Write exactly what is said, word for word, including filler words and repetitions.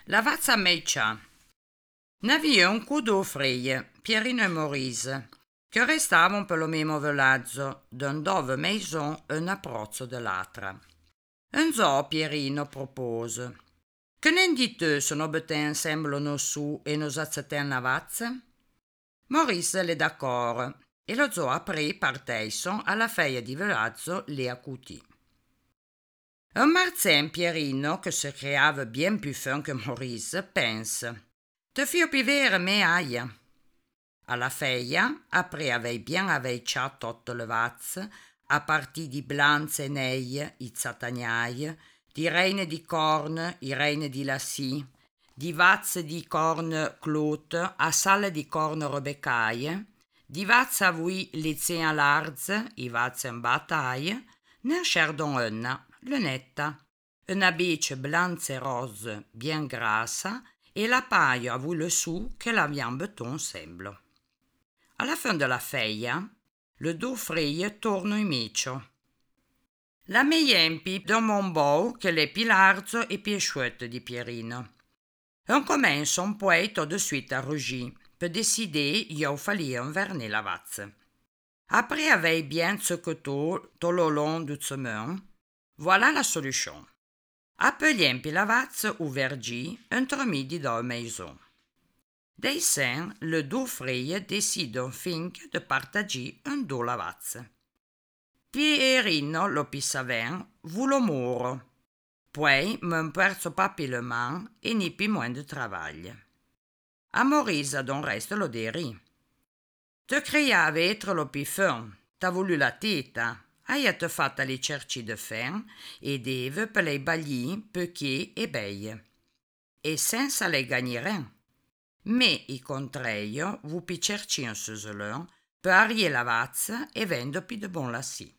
La vazza meiccia. N'avia un cudo freie, Pierino e Maurice, che restavano per lo mesmo villaggio, dove maison un approccio dell'altra. Un giorno Pierino propose: «Che ne dite se noi bettiamo insieme nos su e nos accettiamo la vazza?» Maurice le d'accordo e lo giorno apre parteisson alla feia di villaggio lì a Cuti. Un marzien Pierino, che se creava bien più fin che Maurice, pensa: «Te fio pivere me aia». Alla feia, apre avei bien avei cià tutte le vazze, a partì di blanze e neie, i zatagnai, di reine di corn, i reine di lassi, di vazze di corn clote, a sale di corn robecaie, di vazze a vui lizien larze, i vazze in battaie, ne scerdon una, lunetta, una bice blanze e rose, bien grassa, e la paio a vui le su che l'aviam beton semblo. Alla fin della feia, le due freie torno in micio. La meiempi domo un bou che le più largo e più sciuto di Pierino. Un commenso un poeto de suite a ruggi, per décider io falliam verner la vazza. Après avei bien secouté tout le long du chemin, voilà la solution. Appeliempi la vazza u vergi entremidi da maison. Dei sen, le due freie décident finché de partager un do la vazza. Pierino lo pissaven, vu lo muro. Poi m'un perso papi le man e ni pi moins de travail. A Maurice don reste lo deri. Te creiava etre lo pi fin, t'ha voulu la teta, aia te fatta li cerci de fen e deve per lei bagli, pechier e beie. E senza lei gagnerin. Me, i contrario, vu pi cerci un seselon, per arier la vazza e vendo pi de bon lassi.